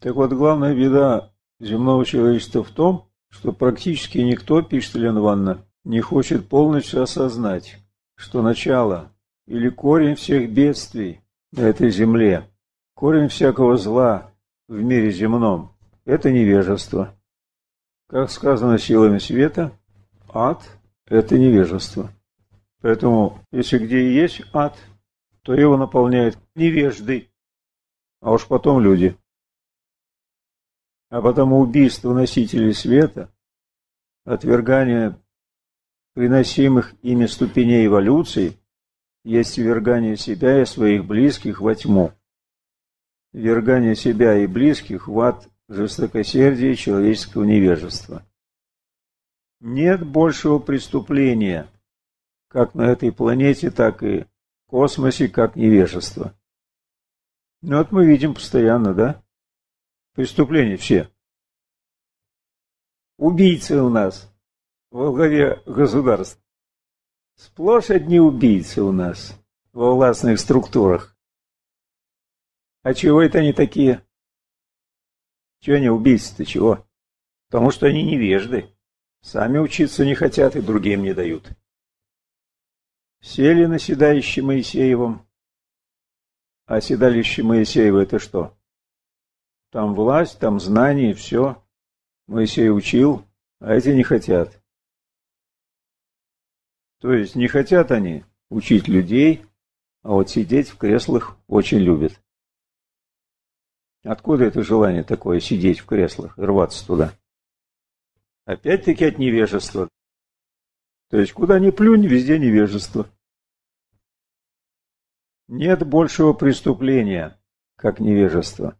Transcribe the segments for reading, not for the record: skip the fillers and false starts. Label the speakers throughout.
Speaker 1: Так вот, главная беда земного человечества в том, что практически никто, пишет Елена Ивановна, не хочет полностью осознать, что начало или корень всех бедствий на этой земле, корень всякого зла в мире земном – это невежество. Как сказано силами света, ад – это невежество. Поэтому, если где и есть ад, то его наполняют невежды, а уж потом люди. А потому убийство носителей света, отвергание приносимых ими ступеней эволюции, есть ввергание себя и своих близких во тьму. Ввергание себя и близких в ад жестокосердия и человеческого невежества. Нет большего преступления, как на этой планете, так и в космосе, как невежество. Ну вот мы видим постоянно, да? Преступления все. Убийцы у нас во главе государства. Сплошь одни убийцы у нас во властных структурах. А чего это они такие? Чего они убийцы-то, чего? Потому что они невежды. Сами учиться не хотят и другим не дают. Сели на седалище Моисеевом. А седалище Моисеева это что? Там власть, там знания, все. Моисей учил, а эти не хотят. То есть не хотят они учить людей, а вот сидеть в креслах очень любят. Откуда это желание такое, сидеть в креслах и рваться туда? Опять-таки от невежества. То есть куда ни плюнь, везде невежество. Нет большего преступления, как невежество.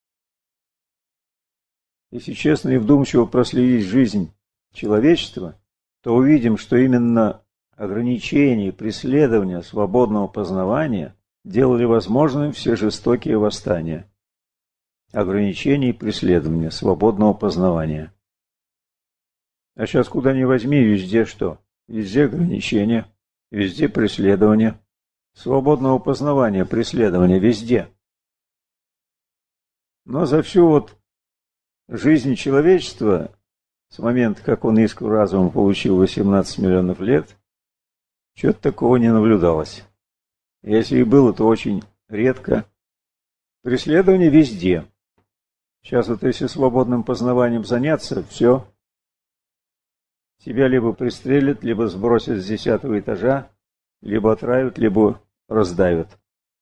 Speaker 1: Если честно и вдумчиво проследить жизнь человечества, то увидим, что именно ограничения и преследования свободного познавания делали возможным все жестокие восстания. Ограничения и преследования свободного познавания. А сейчас куда ни возьми, везде что? Везде ограничения, везде преследования. Свободного познавания, преследования везде. Но за всю вот жизнь человечества, с момента, как он искру разума получил 18 миллионов лет, чего-то такого не наблюдалось. Если и было, то очень редко. Преследование везде. Сейчас вот если свободным познаванием заняться, все. Тебя либо пристрелят, либо сбросят с 10-го этажа, либо отравят, либо раздавят.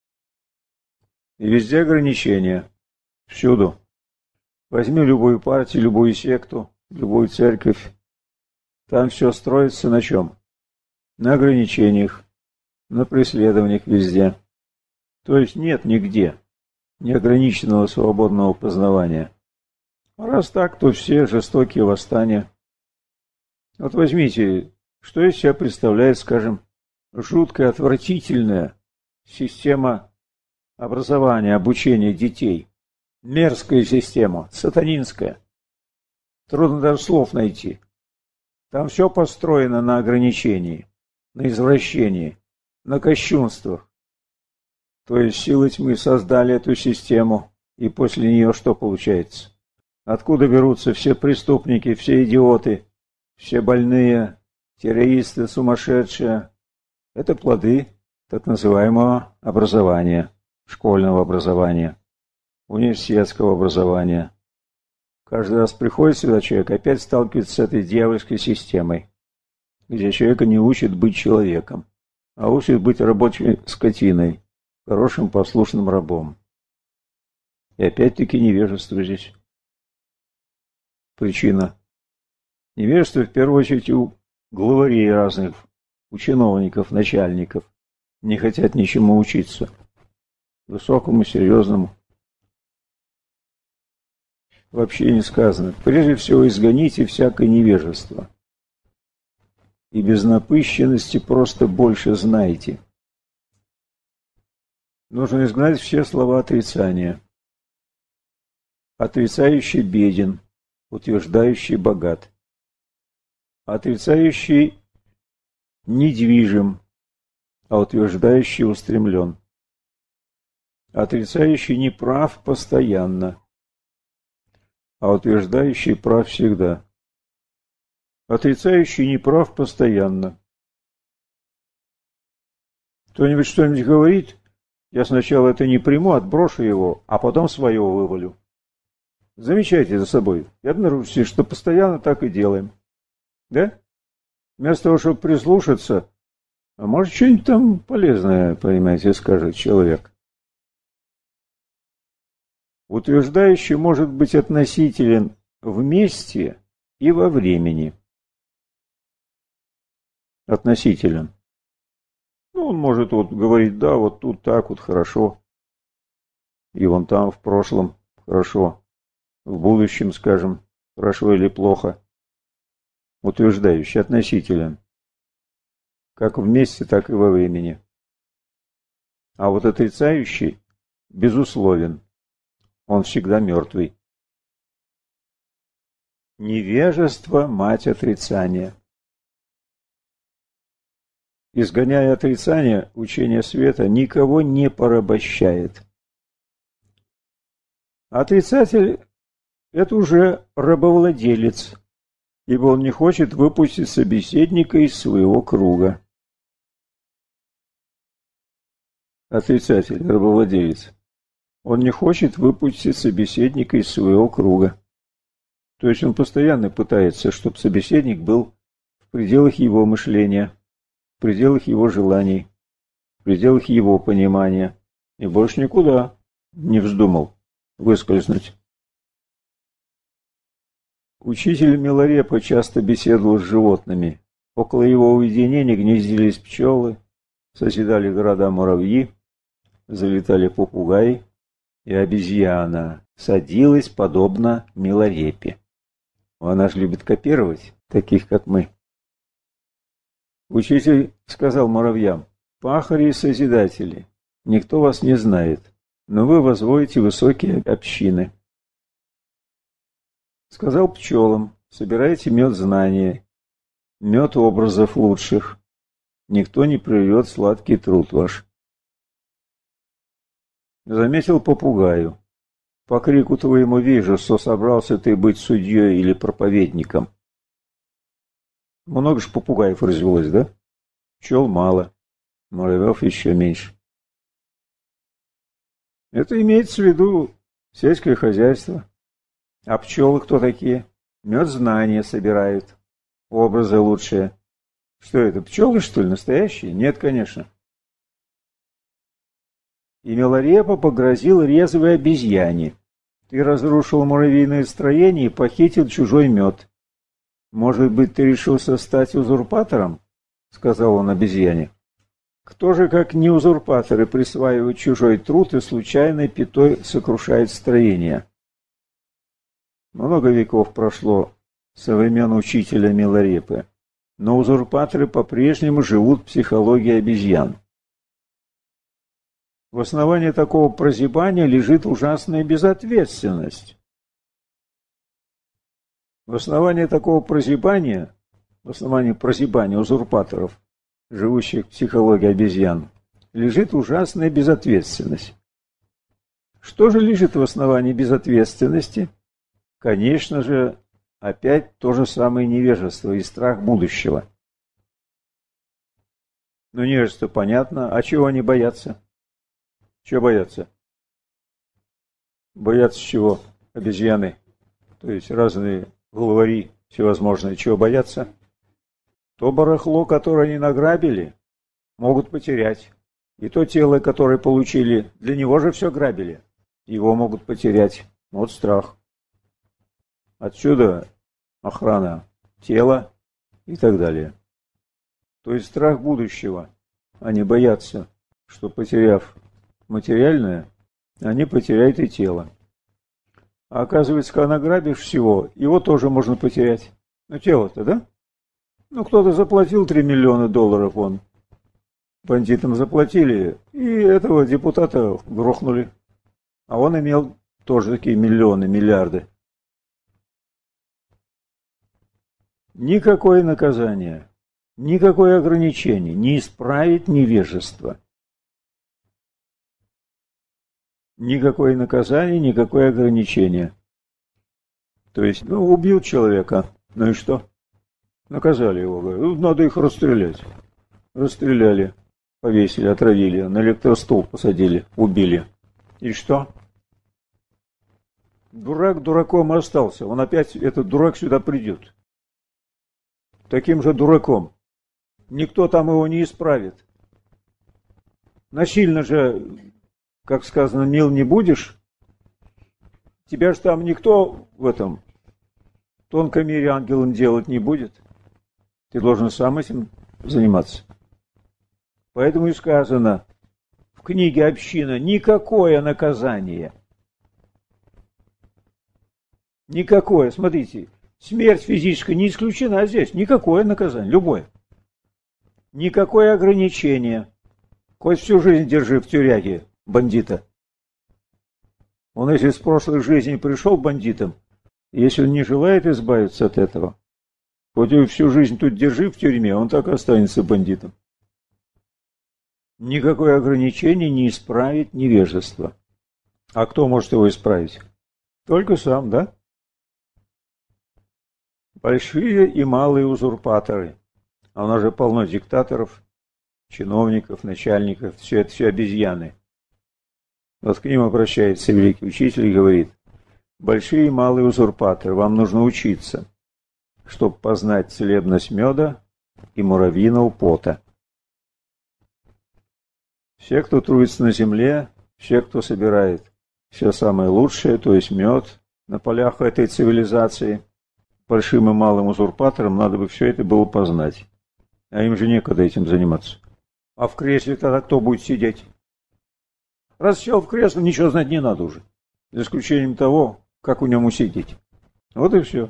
Speaker 1: И везде ограничения. Всюду. Возьми любую партию, любую секту, любую церковь. Там все строится на чем? На ограничениях, на преследованиях везде. То есть нет нигде неограниченного свободного познавания. А раз так, то все жестокие восстания. Вот возьмите, что из себя представляет, скажем, жуткая, отвратительная система образования, обучения детей. Мерзкая система, сатанинская. Трудно даже слов найти. Там все построено на ограничении, на извращении, на кощунствах. То есть силы тьмы создали эту систему, и после нее что получается? Откуда берутся все преступники, все идиоты, все больные, террористы, сумасшедшие? Это плоды так называемого образования, школьного образования, университетского образования. Каждый раз приходит сюда человек, опять сталкивается с этой дьявольской системой, где человека не учат быть человеком, а учат быть рабочей скотиной, хорошим послушным рабом. И опять-таки невежество здесь. Причина. Невежество в первую очередь у главарей разных, у чиновников, начальников. Не хотят ничему учиться. Высокому, серьезному. Вообще не сказано. Прежде всего изгоните всякое невежество. И без напыщенности просто больше знайте. Нужно изгнать все слова отрицания. Отрицающий беден, утверждающий богат. Отрицающий недвижим, а утверждающий устремлен. Отрицающий неправ постоянно, а утверждающий прав всегда. Отрицающий не прав постоянно. Кто-нибудь что-нибудь говорит, я сначала это не приму, отброшу его, а потом свое вывалю. Замечайте за собой и обнаружите, что постоянно так и делаем. Да? Вместо того, чтобы прислушаться, а может, что-нибудь там полезное, понимаете, скажет человек. Утверждающий может быть относителен в месте и во времени. Относителен. Ну, он может вот говорить, да, вот тут так вот хорошо, и вон там в прошлом хорошо, в будущем, скажем, хорошо или плохо. Утверждающий относителен. Как в месте, так и во времени. А вот отрицающий безусловен. Он всегда мертвый. Невежество – мать отрицания. Изгоняя отрицание, учение света никого не порабощает. Отрицатель – это уже рабовладелец, ибо он не хочет выпустить собеседника из своего круга. Отрицатель, рабовладелец. Он не хочет выпустить собеседника из своего круга. То есть он постоянно пытается, чтобы собеседник был в пределах его мышления, в пределах его желаний, в пределах его понимания, и больше никуда не вздумал выскользнуть. Учитель Миларепа часто беседовал с животными. Около его уединения гнездились пчелы, созидали города муравьи, залетали попугаи, и обезьяна садилась подобно Миларепе. Она же любит копировать таких, как мы. Учитель сказал муравьям: «Пахари и созидатели, никто вас не знает, но вы возводите высокие общины». Сказал пчелам: «Собирайте мед знания, мед образов лучших, никто не прервет сладкий труд ваш». Заметил попугаю: «По крику твоему вижу, что собрался ты быть судьей или проповедником». Много ж попугаев развелось, да? Пчел мало, муравьев еще меньше. Это имеется в виду сельское хозяйство. А пчелы кто такие? Мед знания собирают, образы лучшие. Что это, пчелы, что ли, настоящие? Нет, конечно. И Миларепа погрозил резвой обезьяне: «Ты разрушил муравьиное строение и похитил чужой мед. Может быть, ты решился стать узурпатором?» — сказал он обезьяне. «Кто же, как не узурпаторы, присваивает чужой труд и случайной пятой сокрушает строение?» Много веков прошло со времен учителя Миларепы, но узурпаторы по-прежнему живут в психологии обезьян. В основании такого прозябания лежит ужасная безответственность. В основании такого прозябания, в основании прозябания узурпаторов, живущих в психологии обезьян, лежит ужасная безответственность. Что же лежит в основании безответственности? Конечно же, опять то же самое невежество и страх будущего. Но невежество понятно, а чего они боятся? Чего боятся? Боятся чего? Обезьяны, то есть разные главари всевозможные. Чего боятся? То барахло, которое они награбили, могут потерять. И то тело, которое получили, для него же все грабили. Его могут потерять. Вот страх. Отсюда охрана тела и так далее. То есть страх будущего. Они боятся, что, потеряв материальное, они потеряют и тело. А оказывается, когда награбишь всего, его тоже можно потерять. Ну, тело-то, да? Ну, кто-то заплатил $3 миллиона, вон. Бандитам заплатили, и этого депутата грохнули. А он имел тоже такие миллионы, миллиарды. Никакое наказание, никакое ограничение не исправит невежество. Никакое наказание, никакое ограничение. То есть, убил человека, ну и что? Наказали его, говорят, надо их расстрелять. Расстреляли, повесили, отравили, на электростул посадили, убили. И что? Дурак дураком остался. Он опять, этот дурак, сюда придет. Таким же дураком. Никто там его не исправит. Насильно же, как сказано, мил не будешь. Тебя же там никто в этом тонком мире ангелом делать не будет. Ты должен сам этим заниматься. Поэтому и сказано в книге «Община» никакое наказание. Никакое. Смотрите, смерть физическая не исключена здесь. Никакое наказание, любое. Никакое ограничение. Хоть всю жизнь держи в тюряге бандита. Он если с прошлых жизней пришел бандитом, если он не желает избавиться от этого, хоть и всю жизнь тут держи в тюрьме, он так и останется бандитом. Никакое ограничение не исправит невежество. А кто может его исправить? Только сам, да? Большие и малые узурпаторы. А у нас же полно диктаторов, чиновников, начальников. Все это все обезьяны. Вот к ним обращается великий учитель и говорит: большие и малые узурпаторы, вам нужно учиться, чтобы познать целебность меда и муравьиного пота. Все, кто трудится на земле, все, кто собирает все самое лучшее, то есть мед на полях этой цивилизации, большим и малым узурпаторам надо бы все это было познать. А им же некогда этим заниматься. А в кресле тогда кто будет сидеть? Раз сел в кресло, ничего знать не надо уже. За исключением того, как у него сидеть. Вот и все.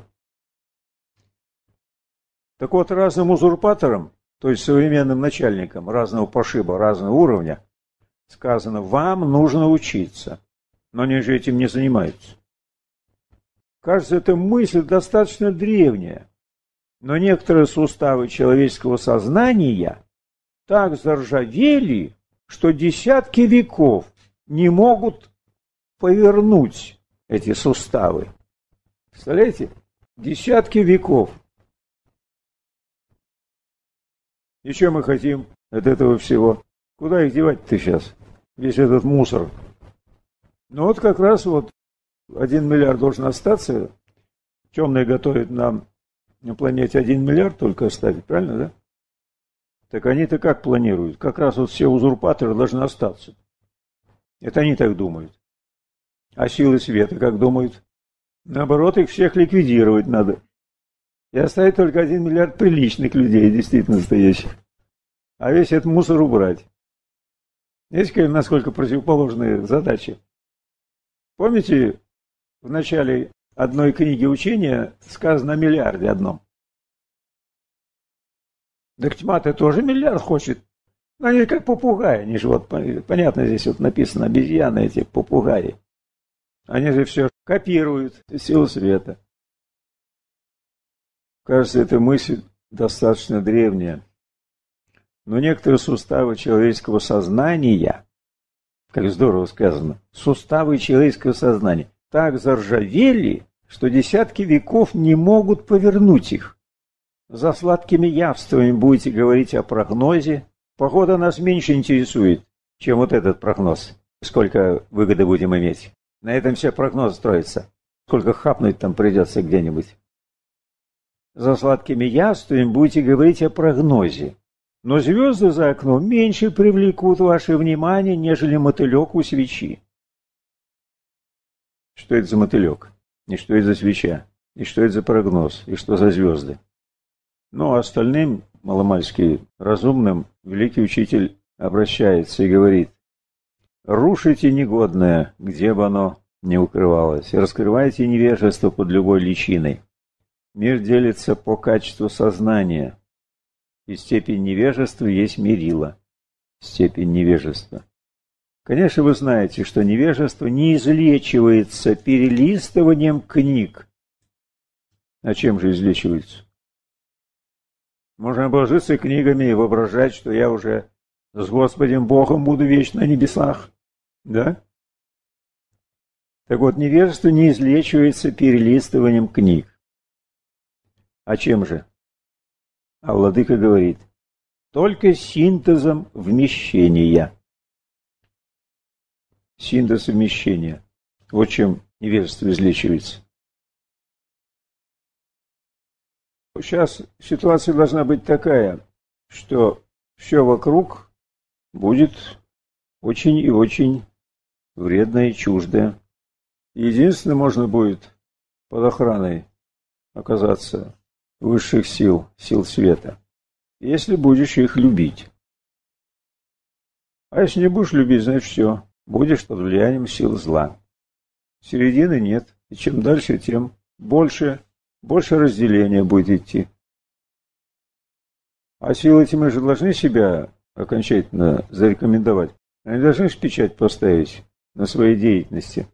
Speaker 1: Так вот, разным узурпаторам, то есть современным начальникам разного пошиба, разного уровня, сказано, вам нужно учиться. Но они же этим не занимаются. Кажется, эта мысль достаточно древняя. Но некоторые суставы человеческого сознания так заржавели, что десятки веков не могут повернуть эти суставы. Представляете? Десятки веков. И что мы хотим от этого всего? Куда их девать-то сейчас? Весь этот мусор. Ну вот как раз вот 1 миллиард должен остаться. Темные готовят нам на планете 1 миллиард только оставить, правильно, да? Так они-то как планируют? Как раз вот все узурпаторы должны остаться. Это они так думают. А силы света как думают? Наоборот, их всех ликвидировать надо. И оставить только 1 миллиард приличных людей, действительно настоящих. А весь этот мусор убрать. Видите, насколько противоположные задачи. Помните, в начале одной книги учения сказано о миллиарде одном. Так тьма-то тоже миллиард хочет. Но они как попугаи. Они же вот, понятно, здесь вот написано, обезьяны эти попугаи. Они же все копируют силу света. Кажется, эта мысль достаточно древняя. Но некоторые суставы человеческого сознания, как здорово сказано, суставы человеческого сознания так заржавели, что десятки веков не могут повернуть их. За сладкими явствами будете говорить о прогнозе. Походу, нас меньше интересует, чем вот этот прогноз. Сколько выгоды будем иметь. На этом все прогноз строится. Сколько хапнуть там придется где-нибудь. За сладкими явствами будете говорить о прогнозе. Но звезды за окном меньше привлекут ваше внимание, нежели мотылек у свечи. Что это за мотылек? И что это за свеча? И что это за прогноз? И что за звезды? Ну, а остальным, маломальски разумным, великий учитель обращается и говорит: рушите негодное, где бы оно ни укрывалось, раскрывайте невежество под любой личиной. Мир делится по качеству сознания. И степень невежества есть мерило. Степень невежества. Конечно, вы знаете, что невежество не излечивается перелистыванием книг. А чем же излечивается? Можно обложиться книгами и воображать, что я уже с Господем Богом буду вечно на небесах. Да? Так вот, невежество не излечивается перелистыванием книг. А чем же? А владыка говорит, только синтезом вмещения. Синтез вмещения. Вот чем невежество излечивается. Сейчас ситуация должна быть такая, что все вокруг будет очень и очень вредное и чуждое. Единственное, можно будет под охраной оказаться высших сил, сил света, если будешь их любить. А если не будешь любить, значит все, будешь под влиянием сил зла. Середины нет, и чем дальше, тем больше разделения будет идти. А силы эти мы же должны себя окончательно зарекомендовать. Они должны же печать поставить на своей деятельности.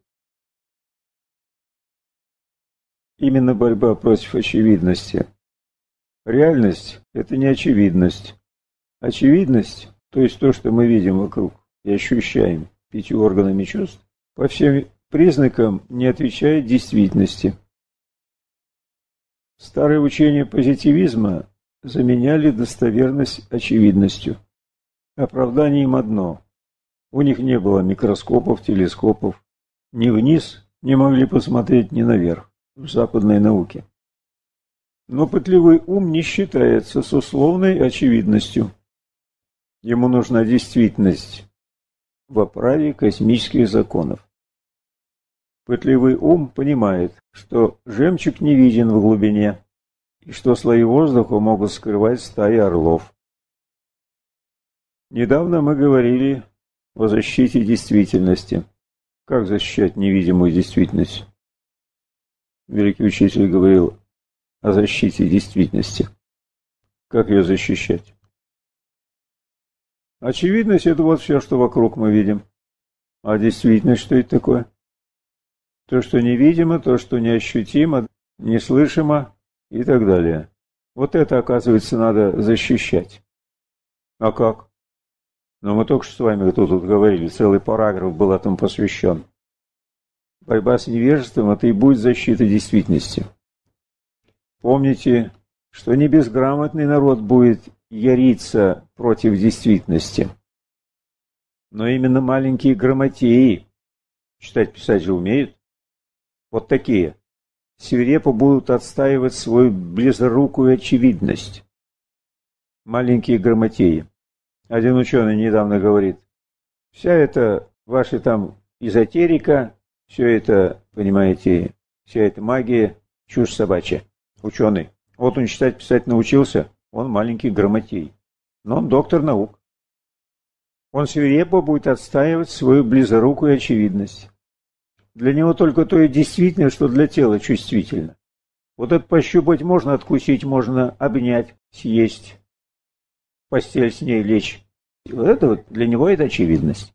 Speaker 1: Именно борьба против очевидности. Реальность – это не очевидность. Очевидность, то есть то, что мы видим вокруг и ощущаем 5 органами чувств, по всем признакам не отвечает действительности. Старые учения позитивизма заменяли достоверность очевидностью. Оправдание им одно. У них не было микроскопов, телескопов. Ни вниз не могли посмотреть, ни наверх в западной науке. Но пытливый ум не считается с условной очевидностью. Ему нужна действительность в оправе космических законов. Пытливый ум понимает, что жемчуг не виден в глубине, и что слои воздуха могут скрывать стаи орлов. Недавно мы говорили о защите действительности. Как защищать невидимую действительность? Великий учитель говорил о защите действительности. Как ее защищать? Очевидность – это вот все, что вокруг мы видим. А действительность, что это такое? То, что невидимо, то, что неощутимо, неслышимо и так далее. Вот это, оказывается, надо защищать. А как? Ну, мы только что с вами тут говорили, целый параграф был этому посвящен. Борьба с невежеством – это и будет защита действительности. Помните, что не безграмотный народ будет яриться против действительности, но именно маленькие грамотеи, читать, писать же умеют, вот такие, свирепо будут отстаивать свою близорукую очевидность. Маленькие грамотеи. Один ученый недавно говорит, вся эта ваша там эзотерика, все это, понимаете, вся эта магия, чушь собачья. Ученый. Вот он читать, писать научился, он маленький грамотей. Но он доктор наук. Он свирепо будет отстаивать свою близорукую очевидность. Для него только то и действительно, что для тела чувствительно. Вот это пощупать можно, откусить можно, обнять, съесть, в постель с ней лечь. И вот это вот для него это очевидность.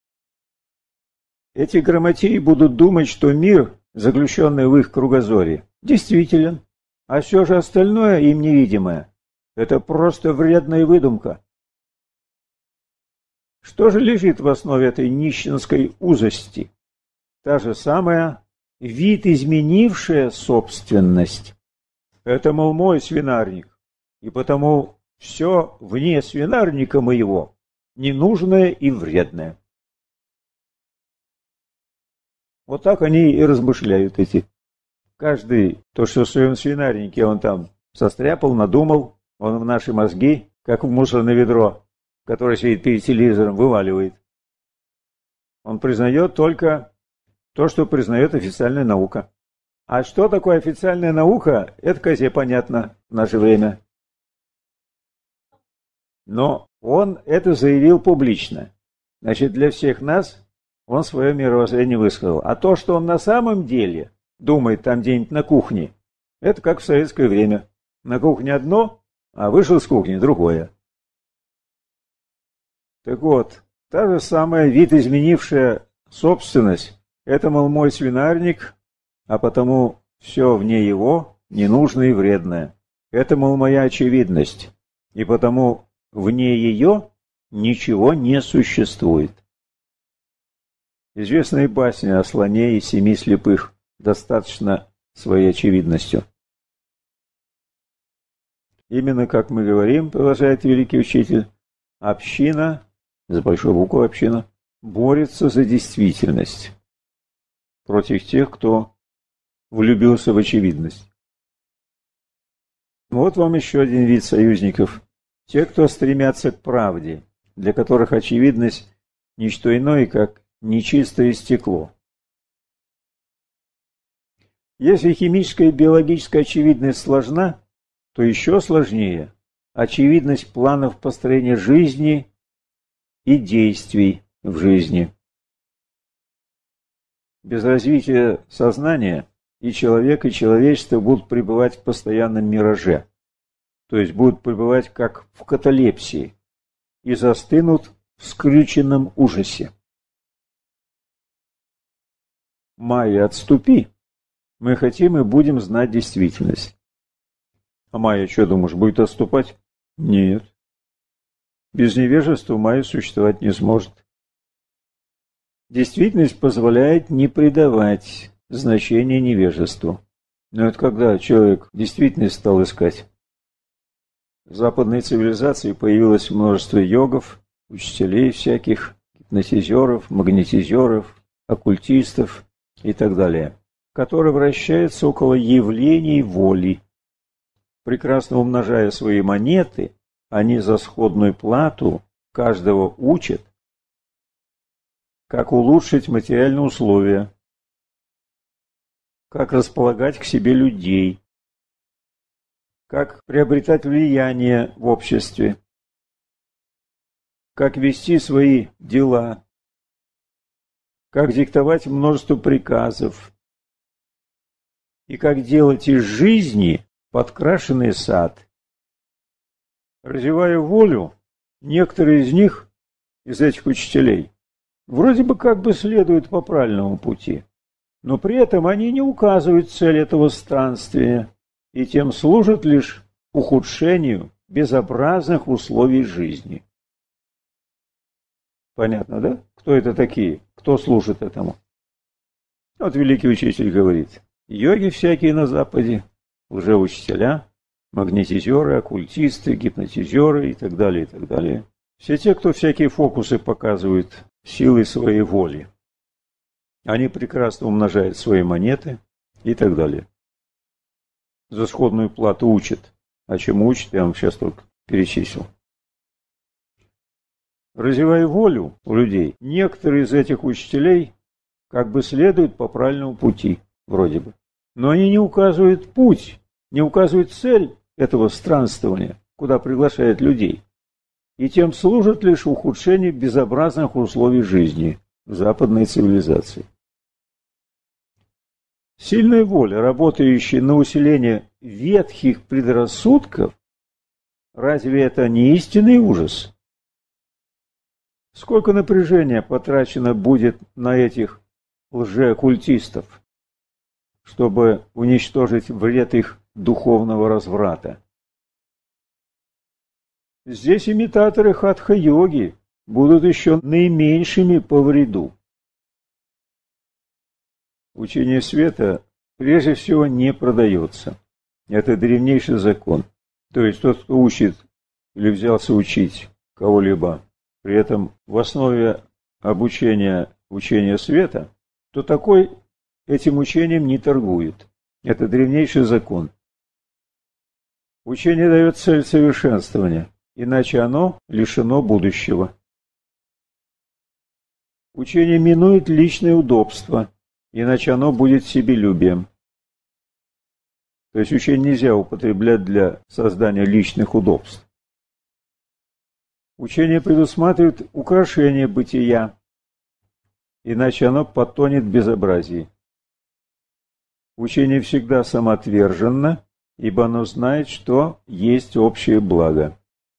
Speaker 1: Эти грамотеи будут думать, что мир, заключенный в их кругозоре, действителен, а все же остальное им невидимое. Это просто вредная выдумка. Что же лежит в основе этой нищенской узости? Та же самая видоизменившая собственность. Это, мол, мой свинарник, и потому все вне свинарника моего ненужное и вредное. Вот так они и размышляют эти. Каждый, то, что в своем свинарнике он там состряпал, надумал, он в наши мозги, как в мусорное ведро, которое сидит перед телевизором, вываливает. Он признает только то, что признает официальная наука. А что такое официальная наука, это козе понятно в наше время. Но он это заявил публично. Значит, для всех нас он свое мировоззрение высказал. А то, что он на самом деле думает там где-нибудь на кухне, это как в советское время. На кухне одно, а вышел с кухни другое. Так вот, та же самая видоизменившая собственность, это, мол, мой свинарник, а потому все вне его ненужное и вредное. Это, мол, моя очевидность, и потому вне ее ничего не существует. Известные басни о слоне и 7 слепых достаточно своей очевидностью. Именно как мы говорим, продолжает великий учитель, община, с большой буквы община, борется за действительность против тех, кто влюбился в очевидность. Вот вам еще один вид союзников. Те, кто стремятся к правде, для которых очевидность – ничто иное, как нечистое стекло. Если химическая и биологическая очевидность сложна, то еще сложнее очевидность планов построения жизни и действий в жизни. Без развития сознания и человек, и человечество будут пребывать в постоянном мираже, то есть будут пребывать как в каталепсии и застынут в скрюченном ужасе. Майя, отступи, мы хотим и будем знать действительность. А Майя, что думаешь, будет отступать? Нет. Без невежества Майя существовать не сможет. Действительность позволяет не придавать значения невежеству. Но это когда человек действительность стал искать. В западной цивилизации появилось множество йогов, учителей всяких, гипнотизеров, магнетизеров, оккультистов и так далее, которые вращаются около явлений воли. Прекрасно умножая свои монеты, они за сходную плату каждого учат, как улучшить материальные условия, как располагать к себе людей, как приобретать влияние в обществе, как вести свои дела, как диктовать множество приказов и как делать из жизни подкрашенный сад. Развивая волю, некоторые из них, из этих учителей, вроде бы как бы следуют по правильному пути, но при этом они не указывают цель этого странствия и тем служат лишь ухудшению безобразных условий жизни. Понятно, да? Кто это такие? Кто служит этому? Вот великий учитель говорит, йоги всякие на Западе, лжеучителя, магнетизеры, оккультисты, гипнотизеры и так далее, и так далее. Все те, кто всякие фокусы показывают силой своей воли. Они прекрасно умножают свои монеты и так далее. За сходную плату учат. А чему учат, я вам сейчас только перечислил. Развивая волю у людей, некоторые из этих учителей как бы следуют по правильному пути, вроде бы. Но они не указывают путь, не указывают цель этого странствования, куда приглашают людей. И тем служат лишь ухудшению безобразных условий жизни в западной цивилизации. Сильная воля, работающая на усиление ветхих предрассудков, разве это не истинный ужас? Сколько напряжения потрачено будет на этих лжеоккультистов, чтобы уничтожить вред их духовного разврата? Здесь имитаторы хатха-йоги будут еще наименьшими по вреду. Учение света прежде всего не продается. Это древнейший закон. То есть тот, кто учит или взялся учить кого-либо, при этом в основе обучения учения света, то такой этим учением не торгует. Это древнейший закон. Учение дает цель совершенствования, иначе оно лишено будущего. Учение минует личное удобство, иначе оно будет себелюбием. То есть учение нельзя употреблять для создания личных удобств. Учение предусматривает украшение бытия, иначе оно потонет в безобразии. Учение всегда самоотверженно, ибо оно знает, что есть общее благо.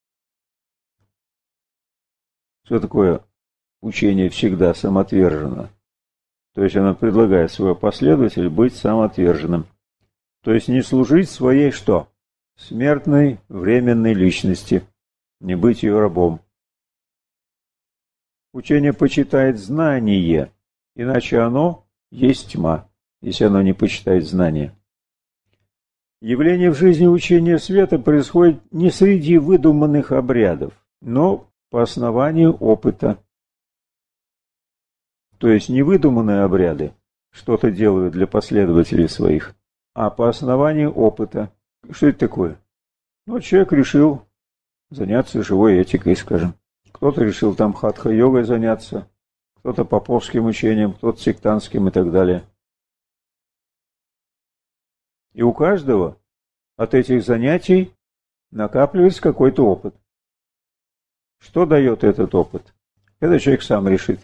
Speaker 1: Что такое учение всегда самоотверженно? То есть оно предлагает своему последователю быть самоотверженным. То есть не служить своей что? Смертной временной личности, не быть ее рабом. Учение почитает знание Иначе оно есть тьма, если оно не почитает знания. Явление в жизни учения света происходит не среди выдуманных обрядов, но по основанию опыта. То есть не выдуманные обряды что-то делают для последователей своих, а по основанию опыта. Что это такое? Ну, человек решил заняться живой этикой, скажем. Кто-то решил там хатха-йогой заняться, кто-то поповским учением, кто-то сектантским и так далее. И у каждого от этих занятий накапливается какой-то опыт. Что дает этот опыт? Это человек сам решит.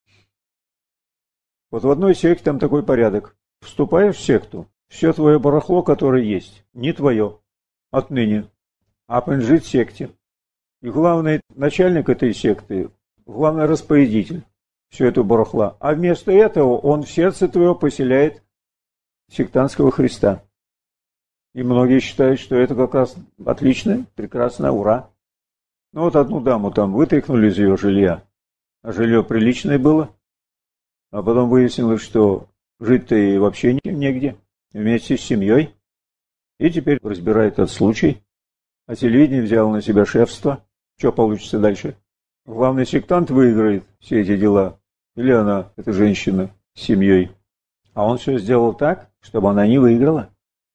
Speaker 1: Вот в одной секте там такой порядок. Вступаешь в секту, все твое барахло, которое есть, не твое отныне, а принадлежит секте. И главный начальник этой секты, главный распорядитель все это барахла. А вместо этого он в сердце твое поселяет сектантского Христа. И многие считают, что это как раз отлично, прекрасно, ура. Ну вот одну даму там вытряхнули из ее жилья, а жилье приличное было. А потом выяснилось, что жить-то и вообще негде, вместе с семьей. И теперь разбирает этот случай. А телевидение взяло на себя шефство. Что получится дальше? Главный сектант выиграет все эти дела. Или она, эта женщина, с семьей. А он все сделал так, чтобы она не выиграла.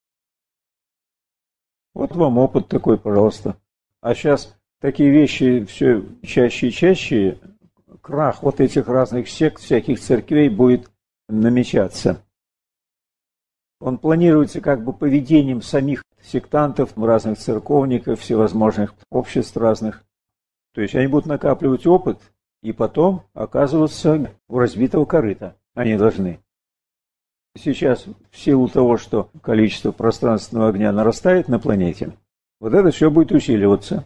Speaker 1: Вот вам опыт такой, пожалуйста. А сейчас такие вещи все чаще и чаще. Крах вот этих разных сект, всяких церквей будет намечаться. Он планируется как бы поведением самих сектантов, разных церковников, всевозможных обществ разных. То есть они будут накапливать опыт и потом оказываться у разбитого корыта. Они должны. Сейчас в силу того, что количество пространственного огня нарастает на планете, вот это все будет усиливаться.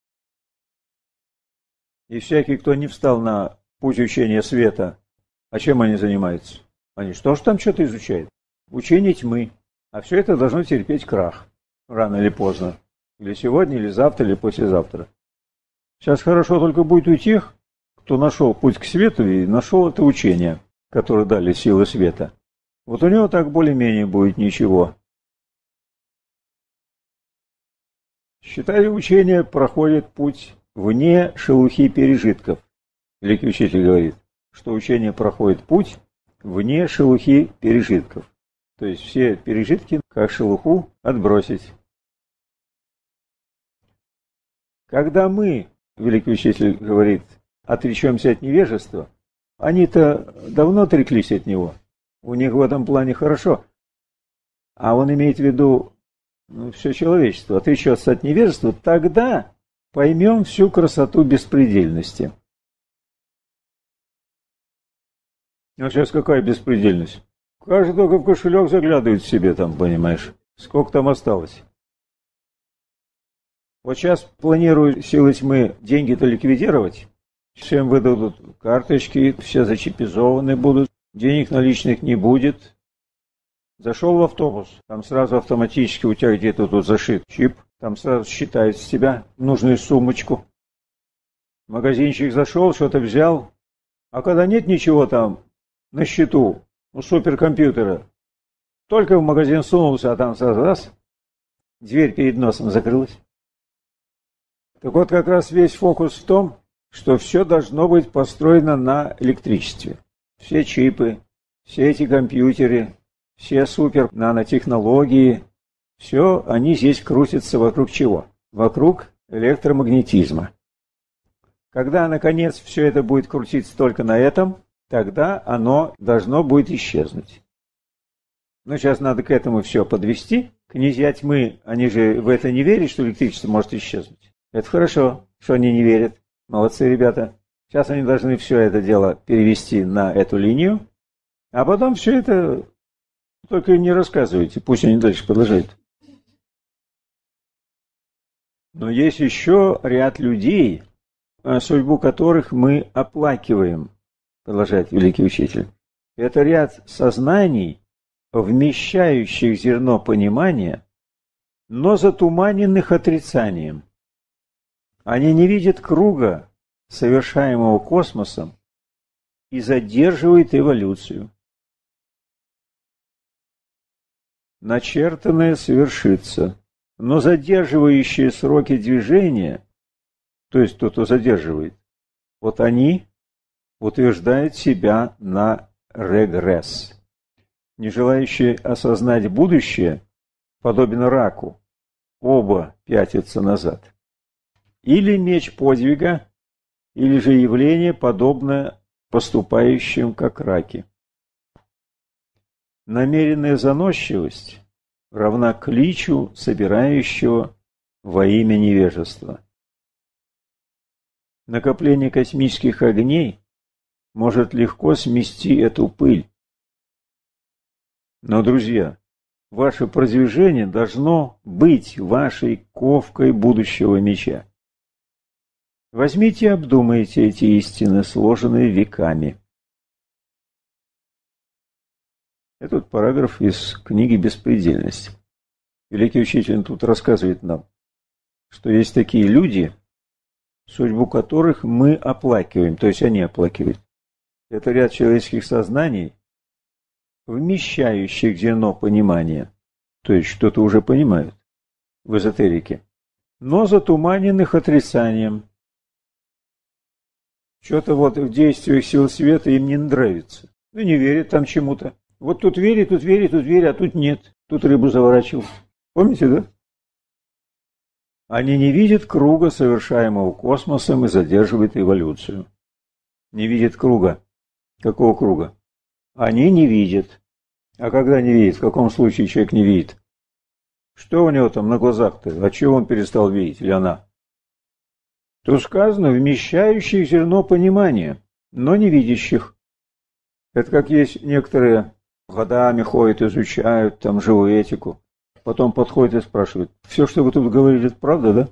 Speaker 1: И всякий, кто не встал на путь учения света, а чем они занимаются? Они что ж там что-то изучают? Учение тьмы. А все это должно терпеть крах. Рано или поздно. Или сегодня, или завтра, или послезавтра. Сейчас хорошо только будет у тех, кто нашел путь к свету и нашел это учение, которое дали силы света. Вот у него так более-менее будет ничего. Считай, учение проходит путь вне шелухи пережитков. Великий учитель говорит, что учение проходит путь вне шелухи пережитков. То есть все пережитки, как шелуху, отбросить. Когда мы, великий учитель говорит, отречемся от невежества, они-то давно отреклись от него. У них в этом плане хорошо. А он имеет в виду все человечество. Отречется от невежества, тогда поймем всю красоту беспредельности. А сейчас какая беспредельность? Каждый только в кошелек заглядывает себе там, понимаешь. Сколько там осталось? Вот сейчас планирую силы тьмы деньги-то ликвидировать. Всем выдадут карточки, все зачипизованы будут. Денег наличных не будет. Зашел в автобус, там сразу автоматически у тебя где-то тут зашит чип. Там сразу считает с тебя нужную сумочку. В магазинчик зашел, что-то взял. А когда нет ничего там на счету у суперкомпьютера, только в магазин сунулся, а там сразу раз, дверь перед носом закрылась. Так вот как раз весь фокус в том, что все должно быть построено на электричестве. Все чипы, все эти компьютеры, все супер-нанотехнологии, все они здесь крутятся вокруг чего? Вокруг электромагнетизма. Когда, наконец, все это будет крутиться только на этом, тогда оно должно будет исчезнуть. Но сейчас надо к этому все подвести. Князья тьмы, они же в это не верят, что электричество может исчезнуть. Это хорошо, что они не верят. Молодцы, ребята. Сейчас они должны все это дело перевести на эту линию, а потом все это только им не рассказывайте, пусть они дальше продолжают. Но есть еще ряд людей, судьбу которых мы оплакиваем, продолжает великий учитель. Это ряд сознаний, вмещающих зерно понимания, но затуманенных отрицанием. Они не видят круга, совершаемого космосом, и задерживает эволюцию. Начертанное совершится, но задерживающие сроки движения, то есть тот, кто задерживает, вот они утверждают себя на регресс. Не желающие осознать будущее, подобен раку, оба пятятся назад. Или меч подвига, или же явление, подобное поступающим как раки. Намеренная заносчивость равна кличу, собирающего во имя невежества. Накопление космических огней может легко смести эту пыль. Но, друзья, ваше продвижение должно быть вашей ковкой будущего меча. Возьмите и обдумайте эти истины, сложенные веками. Этот параграф из книги «Беспредельность». Великий учитель тут рассказывает нам, что есть такие люди, судьбу которых мы оплакиваем, то есть они оплакивают. Это ряд человеческих сознаний, вмещающих зерно понимания, то есть что-то уже понимают в эзотерике, но затуманенных отрицанием. Что-то вот в действиях сил света им не нравится. Ну, не верят там чему-то. Вот тут верит, тут верит, тут верит, а тут нет. Тут рыбу заворачивал. Помните, да? Они не видят круга, совершаемого космосом, и задерживают эволюцию. Не видят круга. Какого круга? Они не видят. А когда не видит? В каком случае человек не видит? Что у него там на глазах-то? От чего он перестал видеть? Или она? Тут сказано, вмещающих зерно понимания, но не видящих. Это как есть некоторые годами ходят, изучают там живую этику. Потом подходят и спрашивают, все, что вы тут говорили, это правда, да?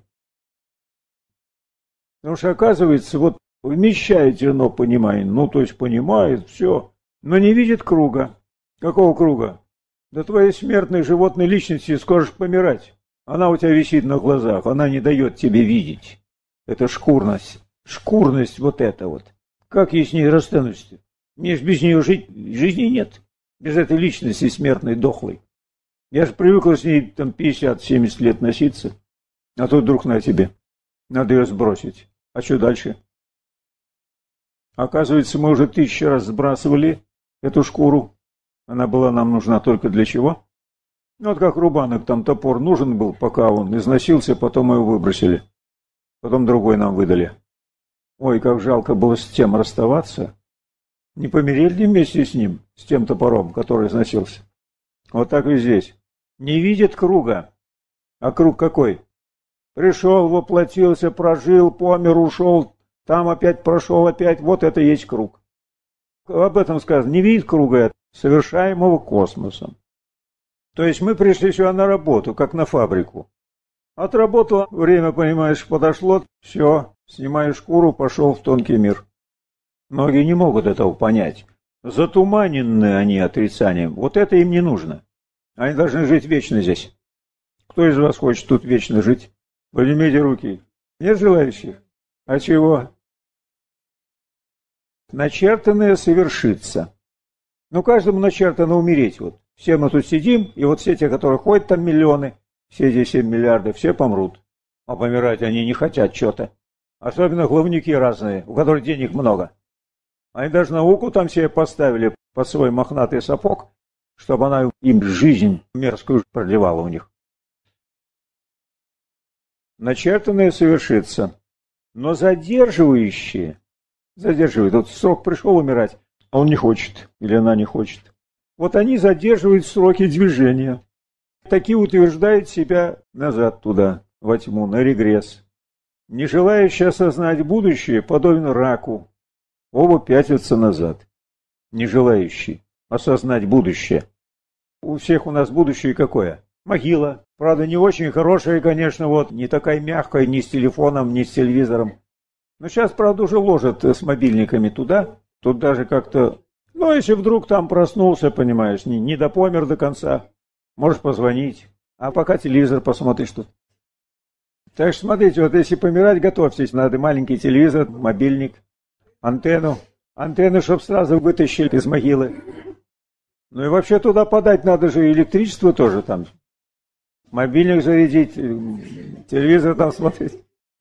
Speaker 1: Потому что, оказывается, вот вмещает зерно понимания, ну, то есть понимает все, но не видит круга. Какого круга? До твоей смертной животной личности скажешь помирать. Она у тебя висит на глазах, она не дает тебе видеть. Это шкурность. Шкурность вот эта вот. Как ей с ней расстанусь-то? Мне же без нее жизни нет. Без этой личности смертной, дохлой. Я же привыкла с ней там 50-70 лет носиться. А тут вдруг на тебе. Надо ее сбросить. А что дальше? Оказывается, мы уже 1000 раз сбрасывали эту шкуру. Она была нам нужна только для чего? Ну, вот как рубанок, там топор нужен был, пока он износился, потом мы его выбросили. Потом другой нам выдали. Ой, как жалко было с тем расставаться. Не померели ли вместе с ним, с тем топором, который износился? Вот так и здесь. Не видит круга. А круг какой? Пришел, воплотился, прожил, помер, ушел, там опять прошел, опять. Вот это и есть круг. Об этом сказано. Не видит круга, совершаемого космосом. То есть мы пришли сюда на работу, как на фабрику. Отработало, время, понимаешь, подошло, все, снимаю шкуру, пошел в тонкий мир. Многие не могут этого понять. Затуманены они отрицанием. Вот это им не нужно. Они должны жить вечно здесь. Кто из вас хочет тут вечно жить? Поднимите руки. Нет желающих? А чего? Начертанное совершится. Ну, каждому начертано умереть. Вот. Все мы тут сидим, и вот все те, которые ходят там миллионы, все эти 7 миллиардов, все помрут. А помирать они не хотят что-то. Особенно главники разные, у которых денег много. Они даже науку там себе поставили под свой мохнатый сапог, чтобы она им жизнь мерзкую продлевала у них. Начертанное совершится, но задерживающие, задерживают. Вот срок пришел умирать, а он не хочет, или она не хочет. Вот они задерживают сроки движения. Такие утверждают себя назад туда, во тьму, на регресс. Не желающий осознать будущее подобен раку. Оба пятятся назад. Не желающий осознать будущее. У всех у нас будущее какое? Могила. Правда, не очень хорошая, конечно, вот, не такая мягкая, ни с телефоном, ни с телевизором. Но сейчас, правда, уже ложат с мобильниками туда. Тут даже как-то... Ну, если вдруг там проснулся, понимаешь, не допомер до конца, можешь позвонить. А пока телевизор посмотришь тут. Так что смотрите, вот если помирать, готовьтесь. Надо маленький телевизор, мобильник, антенну. Антенны, чтоб сразу вытащили из могилы. Ну и вообще туда подать надо же электричество тоже там. Мобильник зарядить, телевизор там смотреть.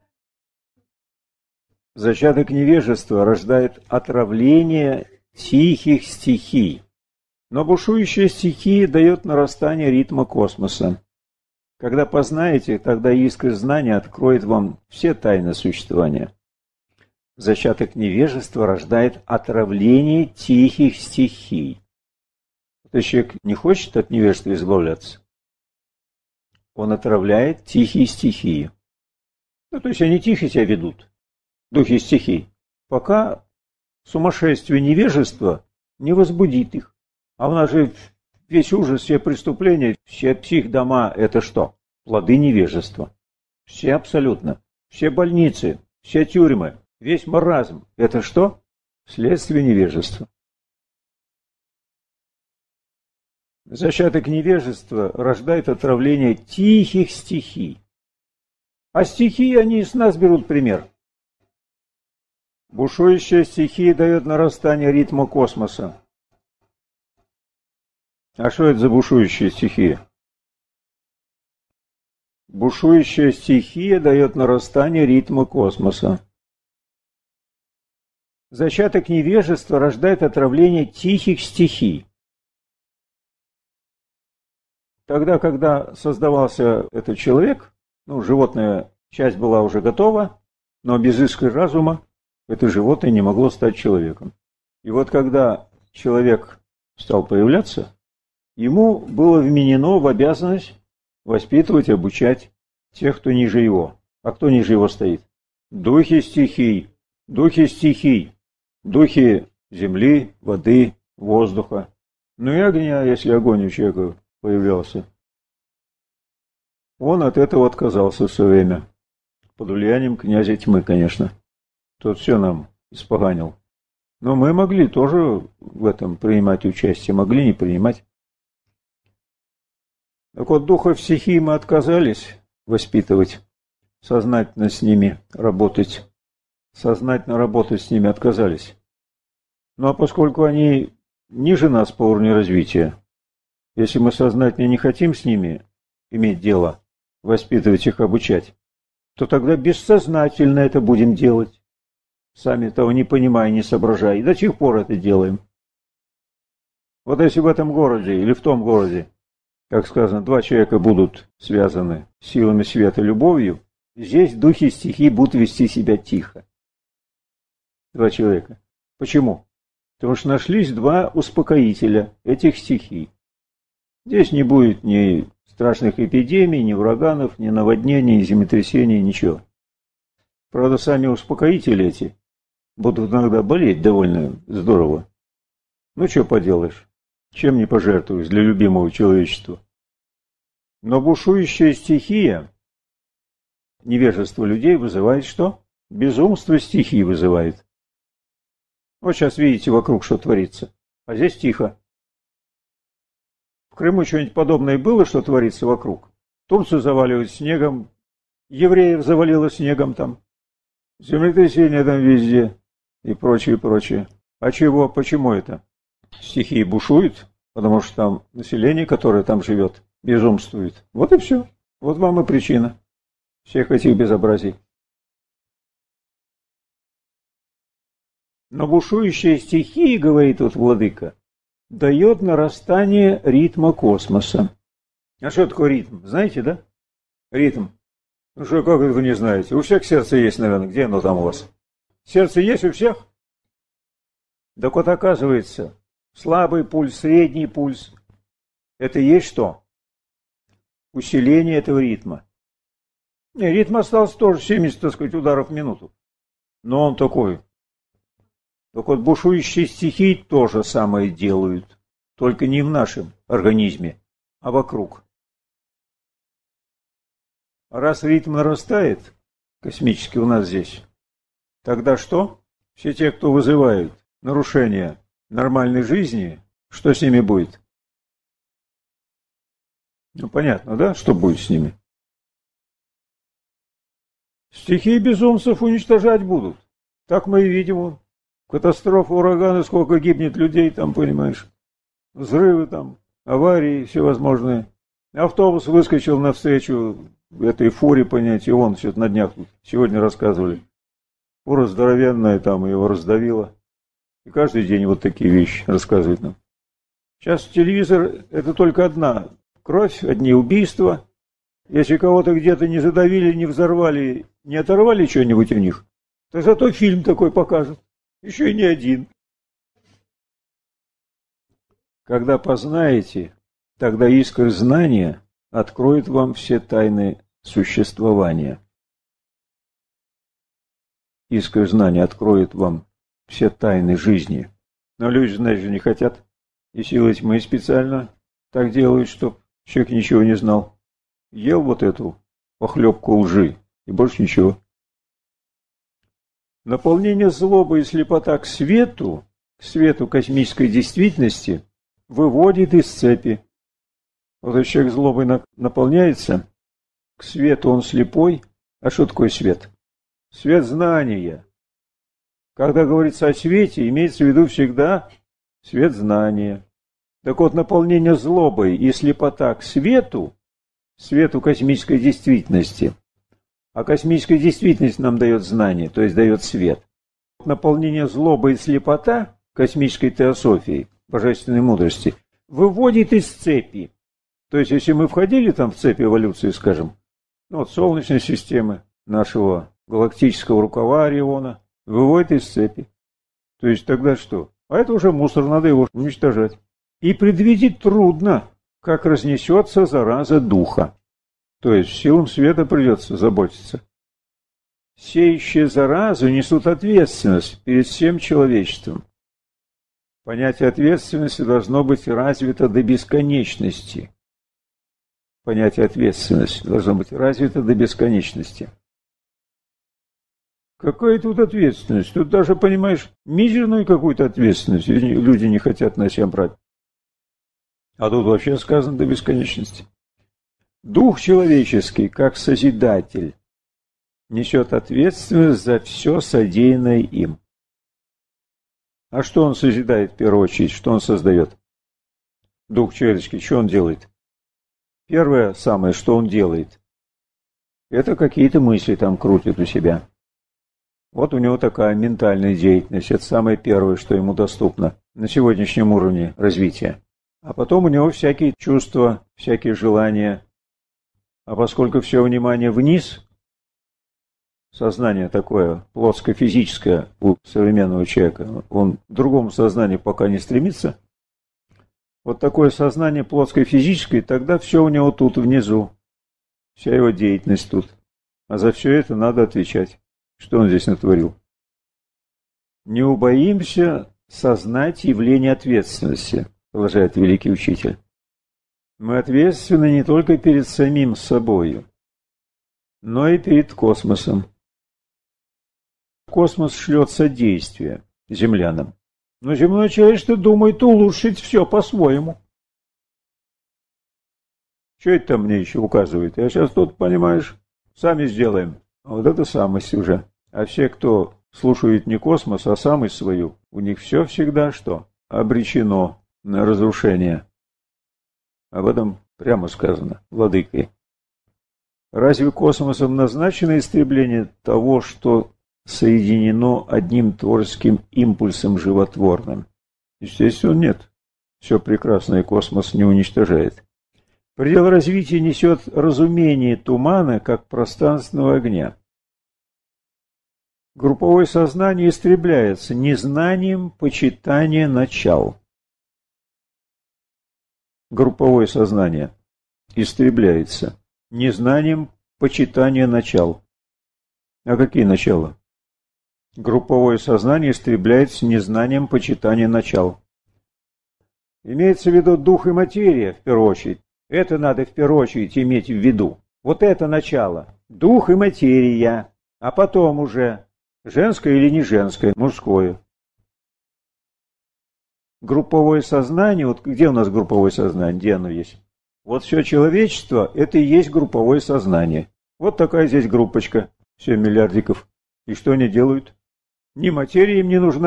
Speaker 1: Зачаток невежества рождает отравление тихих стихий. Но бушующая стихия дает нарастание ритма космоса. Когда познаете, тогда искра знания откроет вам все тайны существования. Зачаток невежества рождает отравление тихих стихий. То есть человек не хочет от невежества избавляться. Он отравляет тихие стихии. Ну, то есть они тихо себя ведут, духи стихий, пока сумасшествие невежества не возбудит их. А у нас же весь ужас, все преступления, все психдома – это что? Плоды невежества. Все абсолютно. Все больницы, все тюрьмы, весь маразм – это что? Следствие невежества. Зачаток невежества рождает отравление тихих стихий. А стихии, они с нас берут пример. Бушующая стихия дает нарастание ритма космоса. А что это за бушующая стихия? Бушующая стихия дает нарастание ритма космоса. Зачаток невежества рождает отравление тихих стихий. Тогда, когда создавался этот человек, животная часть была уже готова, но без искры разума это животное не могло стать человеком. И вот когда человек стал появляться, ему было вменено в обязанность воспитывать, обучать тех, кто ниже его. А кто ниже его стоит? Духи стихий, духи земли, воды, воздуха. Ну и огня, если огонь у человека появлялся. Он от этого отказался все время. Под влиянием князя тьмы, конечно. Тот все нам испоганил. Но мы могли тоже в этом принимать участие, могли не принимать. Так вот, духов стихии мы отказались воспитывать, сознательно с ними работать. Сознательно работать с ними отказались. Ну а поскольку они ниже нас по уровню развития, если мы сознательно не хотим с ними иметь дело, воспитывать их, обучать, то тогда бессознательно это будем делать, сами того не понимая, не соображая, и до сих пор это делаем. Вот если в этом городе или в том городе, как сказано, два человека будут связаны силами света и любовью, здесь духи стихий будут вести себя тихо. Два человека. Почему? Потому что нашлись два успокоителя этих стихий. Здесь не будет ни страшных эпидемий, ни ураганов, ни наводнений, ни землетрясений, ничего. Правда, сами успокоители эти будут иногда болеть довольно здорово. Ну, что поделаешь, чем не пожертвуешь для любимого человечества. Но бушующая стихия, невежество людей вызывает что? Безумство стихии вызывает. Вот сейчас видите вокруг, что творится, а здесь тихо. В Крыму что-нибудь подобное было, что творится вокруг? Турцию заваливают снегом, евреев завалило снегом там, землетрясения там везде и прочее, прочее. А чего? Почему это? Стихии бушуют, потому что там население, которое там живет, безумствует. Вот и все. Вот вам и причина всех этих безобразий. Но бушующая стихия, говорит вот владыка, дает нарастание ритма космоса. А что такое ритм? Знаете, да? Ритм. Ну что, как это вы не знаете? У всех сердце есть, наверное. Где оно там у вас? Сердце есть у всех? Так вот, оказывается, слабый пульс, средний пульс. Это есть что? Усиление этого ритма. Не, ритм остался тоже 70, так сказать, ударов в минуту. Но он такой. Так вот, бушующие стихии то же самое делают. Только не в нашем организме, а вокруг. Раз ритм нарастает, космически у нас здесь, тогда что? Все те, кто вызывают нарушение нормальной жизни, что с ними будет? Ну, понятно, да, что будет с ними? Стихии безумцев уничтожать будут. Так мы и видим, Катастрофа, ураганы, сколько гибнет людей там, понимаешь. Взрывы там, аварии всевозможные. Автобус выскочил навстречу этой фуре, понятие, вон, что-то на днях сегодня рассказывали. Фура здоровенная, там его раздавило. И каждый день вот такие вещи рассказывают нам. Сейчас телевизор это только одна кровь, одни убийства. Если кого-то где-то не задавили, не взорвали, не оторвали что-нибудь у них, то зато фильм такой покажут. Еще и не один. Когда познаете, тогда искра знания откроет вам все тайны существования. Искра знания откроет вам все тайны жизни. Но люди, знать же, не хотят. И силы тьмы специально так делают, чтоб человек ничего не знал. Ел вот эту похлебку лжи, и больше ничего. Наполнение злобы и слепота к свету космической действительности, выводит из цепи. Вот если человек злобой наполняется, к свету он слепой. А что такое свет? Свет знания. Когда говорится о свете, имеется в виду всегда свет знания. Так вот, наполнение злобой и слепота к свету космической действительности, а космическая действительность нам дает знание, то есть дает свет. Наполнение злобы и слепота космической теософии, божественной мудрости, выводит из цепи. То есть, если мы входили там в цепь эволюции, скажем, вот Солнечной системы, нашего галактического рукава Ориона, выводит из цепи. То есть, тогда что? А это уже мусор, надо его уничтожать. И предвидеть трудно, как разнесется зараза духа. То есть, силам света придется заботиться. Сеющие заразу несут ответственность перед всем человечеством. Понятие ответственности должно быть развито до бесконечности. Понятие ответственности должно быть развито до бесконечности. Какая тут ответственность? Тут даже, понимаешь, мизерную какую-то ответственность люди не хотят на себя брать. А тут вообще сказано до бесконечности. Дух человеческий, как созидатель, несет ответственность за все содеянное им. А что он созидает в первую очередь? Что он создает? Дух человеческий, что он делает? Первое самое, что он делает, это какие-то мысли там крутит у себя. Вот у него такая ментальная деятельность. Это самое первое, что ему доступно на сегодняшнем уровне развития. А потом у него всякие чувства, всякие желания. А поскольку все внимание вниз, сознание такое плотско-физическое у современного человека, он к другому сознанию пока не стремится. Вот такое сознание плотско-физическое, тогда все у него тут внизу. Вся его деятельность тут. А за все это надо отвечать. Что он здесь натворил? Не убоимся сознать явление ответственности, продолжает великий учитель. Мы ответственны не только перед самим собою, но и перед космосом. Космос шлет содействие землянам, но земное человечество думает улучшить все по-своему. Что это там мне еще указывает? Я сейчас тут, понимаешь, сами сделаем. А вот это самость уже. А все, кто слушает не космос, а самость свою, у них все всегда что? Обречено на разрушение. Об этом прямо сказано владыкой. Разве космосом назначено истребление того, что соединено одним творческим импульсом животворным? Естественно, нет. Все прекрасное космос не уничтожает. Предел развития несет разумение тумана, как пространственного огня. Групповое сознание истребляется незнанием почитания начал. Групповое сознание истребляется незнанием почитания начал. А какие начала? Групповое сознание истребляется незнанием почитания начал. Имеется в виду дух и материя, в первую очередь. Это надо в первую очередь иметь в виду. Вот это начало. Дух и материя. А потом уже женское или не женское, мужское. Групповое сознание, вот где у нас групповое сознание, где оно есть? Вот все человечество, это и есть групповое сознание. Вот такая здесь группочка, 7 миллиардиков. И что они делают? Ни материя им не нужна,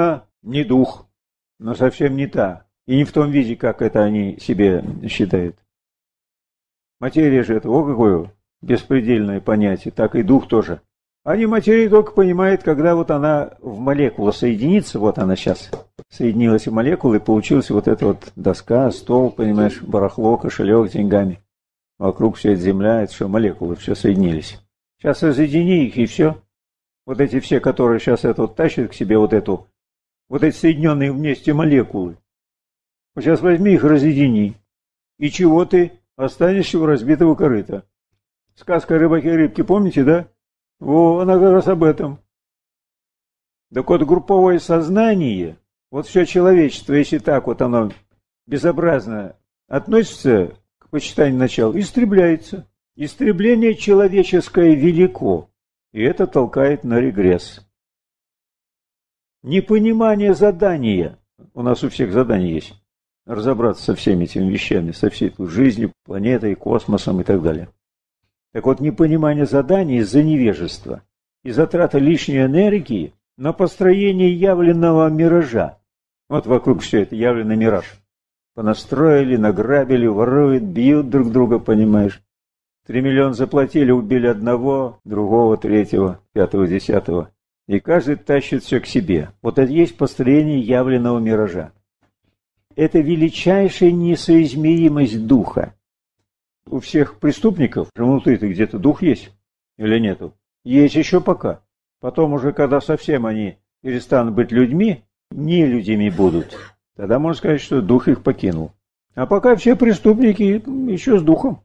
Speaker 1: не дух, но совсем не та. И не в том виде, как это они себе считают. Материя же это, какое беспредельное понятие, так и дух тоже. Они материю только понимают, когда вот она в молекулу соединится, вот она сейчас соединилась в молекулы, и получилась вот эта вот доска, стол, понимаешь, барахло, кошелек с деньгами. Вокруг все это земля, это что, молекулы, все соединились. Сейчас разъедини их, и все. Вот эти все, которые сейчас это вот тащат к себе вот эти соединенные вместе молекулы. Вот сейчас возьми их, разъедини. И чего ты останешься у разбитого корыта? Сказка о рыбаке и рыбке, помните, да? Она как раз об этом. Так вот, групповое сознание, вот все человечество, если так вот оно безобразно относится к почитанию начала, истребляется. Истребление человеческое велико, и это толкает на регресс. Непонимание задания. У нас у всех задания есть. Разобраться со всеми этими вещами, со всей этой жизнью, планетой, космосом и так далее. Так вот, непонимание заданий из-за невежества и затрата лишней энергии на построение явленного миража. Вот вокруг все это явленный мираж. Понастроили, награбили, воруют, бьют друг друга, понимаешь. 3 миллиона заплатили, убили одного, другого, третьего, пятого, десятого. И каждый тащит все к себе. Вот это есть построение явленного миража. Это величайшая несоизмеримость духа. У всех преступников же внутри-то где-то дух есть или нету? Есть еще пока. Потом уже, когда совсем они перестанут быть людьми, не людьми будут, тогда можно сказать, что дух их покинул. А пока все преступники еще с духом.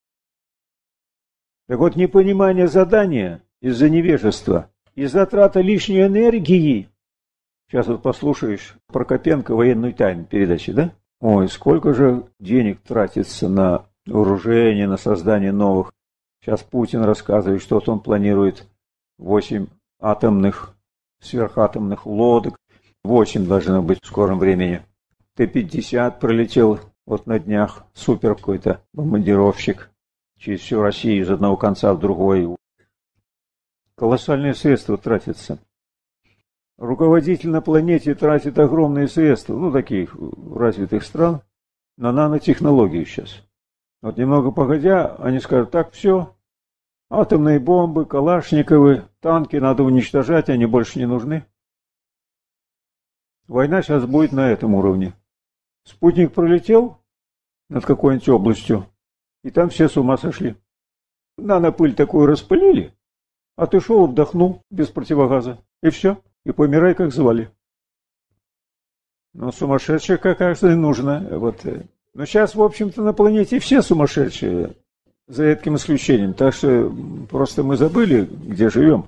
Speaker 1: Так вот, непонимание задания из-за невежества и затрата лишней энергии. Сейчас вот послушаешь Прокопенко «Военную тайну» передачи, да? Ой, сколько же денег тратится на вооружение, на создание новых. Сейчас Путин рассказывает, что он планирует 8 атомных, сверхатомных лодок. 8 должно быть в скором времени. Т-50 пролетел вот на днях, супер какой-то бомбардировщик через всю Россию из одного конца в другой. Колоссальные средства тратятся. Руководитель на планете тратит огромные средства, таких развитых стран, на нанотехнологию сейчас. Вот немного погодя, они скажут, так, все, атомные бомбы, калашниковы, танки надо уничтожать, они больше не нужны. Война сейчас будет на этом уровне. Спутник пролетел над какой-нибудь областью, и там все с ума сошли. Нанопыль такую распылили, а ты шел, вдохнул без противогаза, и все, и помирай, как звали. Но сумасшедших как раз и нужно. Но сейчас, в общем-то, на планете все сумасшедшие, за редким исключением. Так что просто мы забыли, где живем.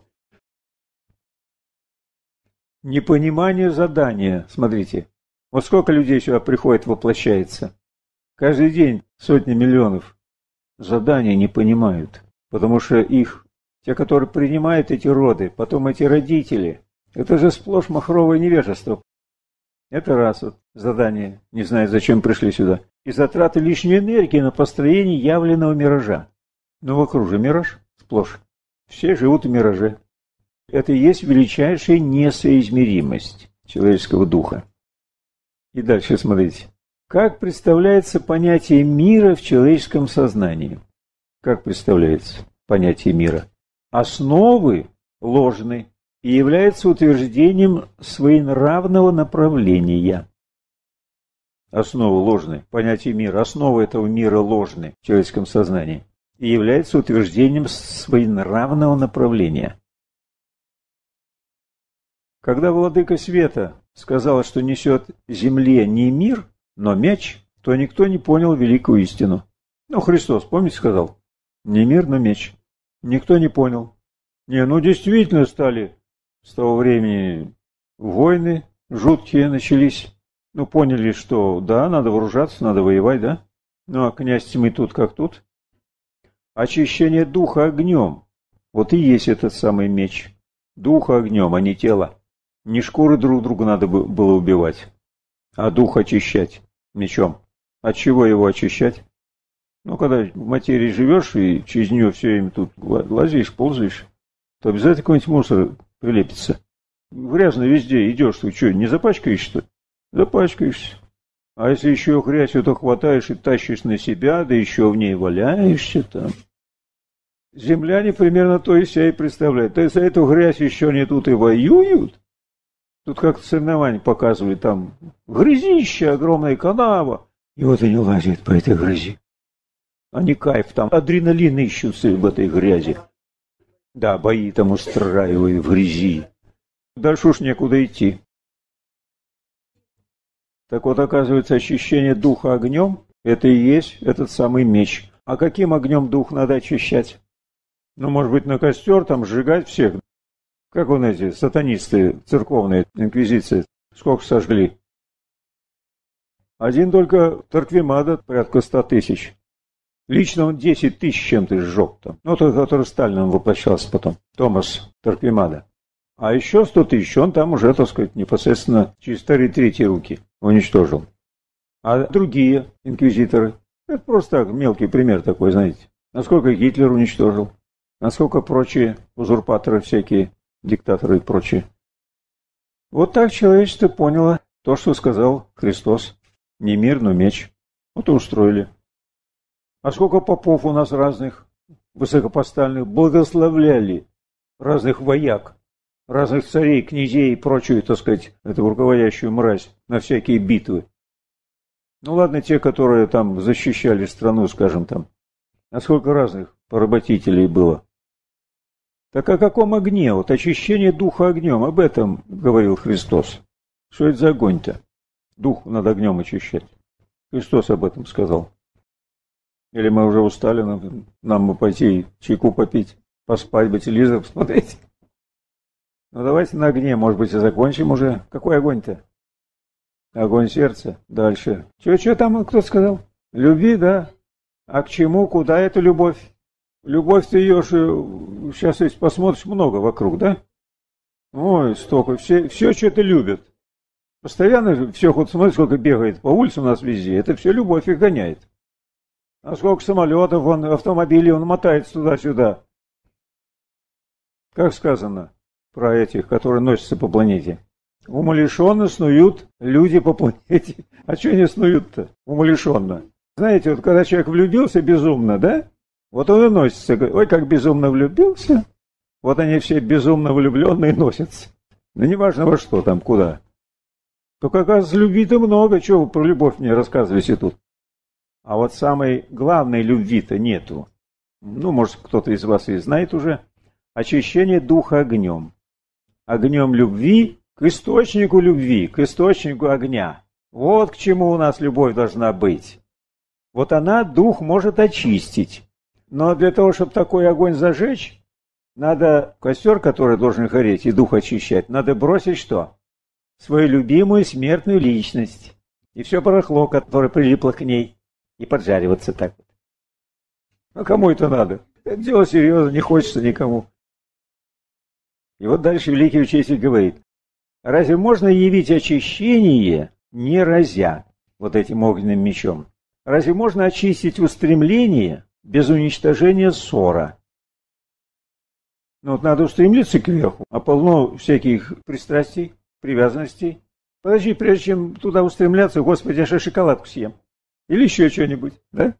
Speaker 1: Непонимание задания. Смотрите, вот сколько людей сюда приходит, воплощается. Каждый день сотни миллионов заданий не понимают. Потому что те, которые принимают эти роды, потом эти родители, это же сплошь махровое невежество. Это раз вот задание, не знаю, зачем пришли сюда. И затраты лишней энергии на построение явленного миража. Вокруг же мираж сплошь. Все живут в мираже. Это и есть величайшая несоизмеримость человеческого духа. И дальше смотрите. Как представляется понятие мира в человеческом сознании? Как представляется понятие мира? Основы ложны и является утверждением своенравного направления. Основы ложны, понятие мира, основа этого мира ложны в человеческом сознании и является утверждением своенравного направления. Когда владыка света сказал, что несет земле не мир, но меч, то никто не понял великую истину. Христос, помните, сказал? Не мир, но меч. Никто не понял. Действительно стали с того времени войны жуткие начались. Поняли, что да, надо вооружаться, надо воевать, да? А князь тьмы тут как тут. Очищение духа огнем. Вот и есть этот самый меч. Духа огнем, а не тело. Не шкуры друг друга надо было убивать, а дух очищать мечом. От чего его очищать? Когда в материи живешь и через нее все время тут лазишь, ползаешь, то обязательно какой-нибудь мусор прилепится. Грязно везде идешь, ты что, не запачкаешься, что ли? Запачкаешься. А если еще грязь, то хватаешь и тащишь на себя, да еще в ней валяешься там. Земляне примерно то и себя и представляют. То есть за эту грязь еще они тут и воюют. Тут как-то соревнования показывали, там грязище, огромная канава. И вот они лазят по этой грязи. Они кайф там, адреналин ищутся в этой грязи. Да, бои там устраивают в грязи. Дальше уж некуда идти. Так вот, оказывается, очищение духа огнем – это и есть этот самый меч. А каким огнем дух надо очищать? Ну, может быть, на костер там сжигать всех? Как вон эти сатанисты церковные, инквизиции, сколько сожгли? Один только Торквемада, порядка 100 тысяч. Лично он 10 тысяч чем-то сжег там. Ну, тот, который Сталином воплощался потом, Томас Торквемада. А еще 100 тысяч он там уже, так сказать, непосредственно через вторые третьи руки уничтожил. А другие инквизиторы, это просто так, мелкий пример такой, знаете. Насколько Гитлер уничтожил, насколько прочие узурпаторы всякие, диктаторы и прочие. Вот так человечество поняло то, что сказал Христос. Не мир, но меч. Вот и устроили. А сколько попов у нас разных, высокопоставленных, благословляли разных вояк, разных царей, князей и прочую, так сказать, эту руководящую мразь на всякие битвы. Ну ладно, те, которые там защищали страну, скажем там. А сколько разных поработителей было. Так о каком огне? Вот очищение духа огнем, об этом говорил Христос. Что это за огонь-то? Дух над огнем очищать. Христос об этом сказал. Или мы уже устали, нам бы пойти чайку попить, поспать бы, телевизор посмотреть. Ну давайте на огне, может быть, и закончим уже. Какой огонь-то? Огонь сердца. Дальше. Че там кто сказал? Любви, да? А к чему, куда эта любовь? Любовь-то ее же, сейчас если посмотришь, много вокруг, да? Ой, столько, все что-то любят. Постоянно все, вот смотри, сколько бегает по улице у нас везде, это все любовь их гоняет. А сколько самолетов, автомобилей, он мотается туда-сюда. Как сказано про этих, которые носятся по планете? Умалишенно снуют люди по планете. А что они снуют-то умалишенно? Знаете, вот когда человек влюбился безумно, да? Вот он и носится. Ой, как безумно влюбился. Вот они все безумно влюбленные носятся. Ну, неважно во что там, куда. Только, оказывается, любви-то много. Чего вы про любовь мне рассказываете тут? А вот самой главной любви-то нету. Ну, может, кто-то из вас и знает уже. Очищение духа огнем. Огнем любви к источнику любви, к источнику огня. Вот к чему у нас любовь должна быть. Вот она дух может очистить. Но для того, чтобы такой огонь зажечь, надо костер, который должен гореть и дух очищать, надо бросить что? Свою любимую смертную личность. И все барахло, которое прилипло к ней. И поджариваться так вот. А кому это надо? Это дело серьезно, не хочется никому. И вот дальше великий учитель говорит. Разве можно явить очищение, не разя вот этим огненным мечом? Разве можно очистить устремление без уничтожения ссора? Ну вот надо устремиться кверху, а полно всяких пристрастий, привязанностей. Подожди, прежде чем туда устремляться, Господи, я же шоколадку съем. Или еще что-нибудь, да?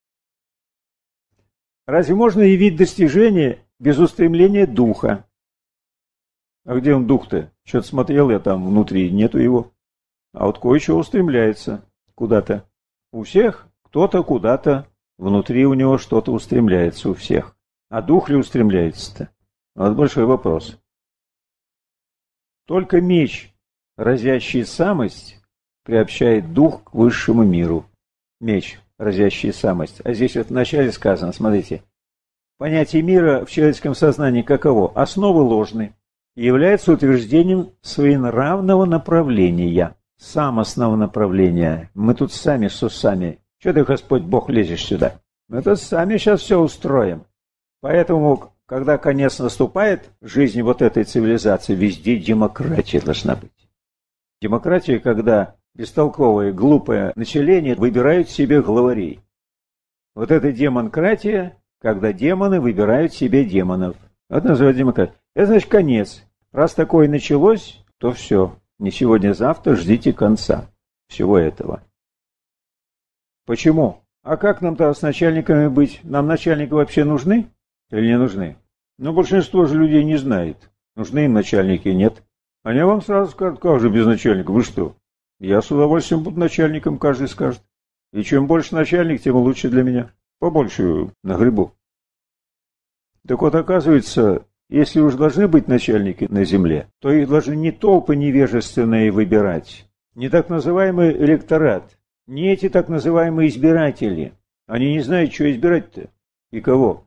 Speaker 1: Разве можно явить достижение без устремления духа? А где он дух-то? Что-то смотрел я там внутри, нету его. А вот кое-что устремляется куда-то. У всех кто-то куда-то, внутри у него что-то устремляется у всех. А дух ли устремляется-то? Вот большой вопрос. Только меч, разящий самость, приобщает дух к высшему миру. Меч, разящий самость. А здесь вот вначале сказано, смотрите. Понятие мира в человеческом сознании каково? Основы ложны. И является утверждением своенравного направления. Самостного направления. Мы тут сами с усами. Что ты, Господь Бог, лезешь сюда? Мы тут сами сейчас все устроим. Поэтому, когда конец наступает в жизни вот этой цивилизации, везде демократия должна быть. Демократия, когда бестолковое, глупое население выбирают себе главарей. Вот это демократия, когда демоны выбирают себе демонов. Вот называют демократия. Это значит конец. Раз такое началось, то все. Не сегодня-завтра ждите конца всего этого. Почему? А как нам-то с начальниками быть? Нам начальники вообще нужны или не нужны? Но большинство же людей не знает, нужны им начальники, нет. Они вам сразу скажут, как же без начальника, вы что? Я с удовольствием буду начальником, каждый скажет. И чем больше начальник, тем лучше для меня. Побольше нагребу. Так вот, оказывается, если уж должны быть начальники на земле, то их должны не толпы невежественные выбирать, не так называемый электорат, не эти так называемые избиратели. Они не знают, что избирать-то и кого.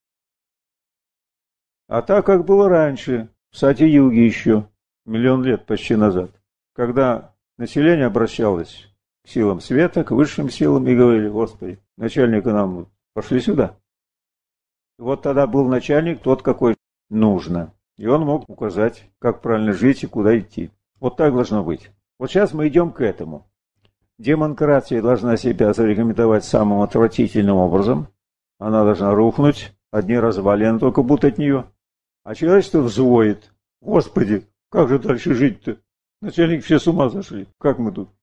Speaker 1: А так, как было раньше, в Сати-Юге еще, миллион лет почти назад, когда население обращалось к силам света, к высшим силам и говорили: Господи, начальника нам, пошли сюда. Вот тогда был начальник тот, какой нужно. И он мог указать, как правильно жить и куда идти. Вот так должно быть. Вот сейчас мы идем к этому. Демократия должна себя зарекомендовать самым отвратительным образом. Она должна рухнуть, одни развалины только будут от нее. А человечество взвоет. Господи, как же дальше жить-то? Начальники все с ума зашли. Как мы тут?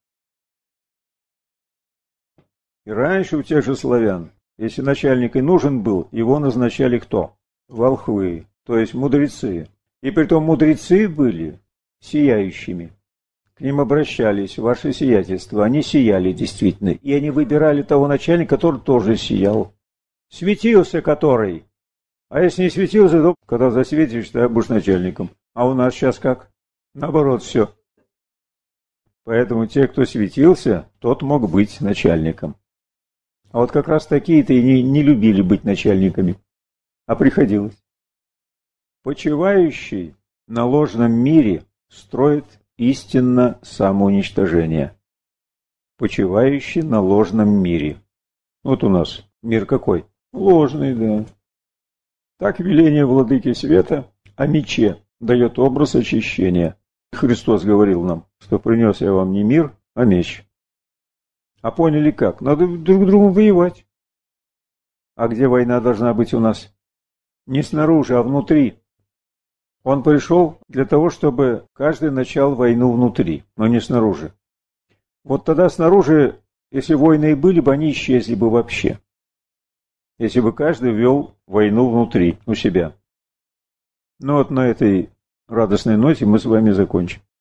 Speaker 1: И раньше у тех же славян, если начальник и нужен был, его назначали кто? Волхвы, то есть мудрецы. И притом мудрецы были сияющими. К ним обращались, ваше сиятельство, они сияли действительно. И они выбирали того начальника, который тоже сиял. Светился который. А если не светился, то когда засветишь, то будешь начальником. А у нас сейчас как? Наоборот все. Поэтому те, кто светился, тот мог быть начальником. А вот как раз такие-то и не любили быть начальниками. А приходилось. Почивающий на ложном мире строит истинно самоуничтожение. Почивающий на ложном мире. Вот у нас мир какой? Ложный, да. Так веление владыки света о мече дает образ очищения. Христос говорил нам, что принес я вам не мир, а меч. А поняли как? Надо друг другу воевать. А где война должна быть у нас? Не снаружи, а внутри. Он пришел для того, чтобы каждый начал войну внутри, но не снаружи. Вот тогда снаружи, если войны и были бы, они исчезли бы вообще. Если бы каждый вел войну внутри, у себя. Ну вот на этой радостной ноте мы с вами закончим.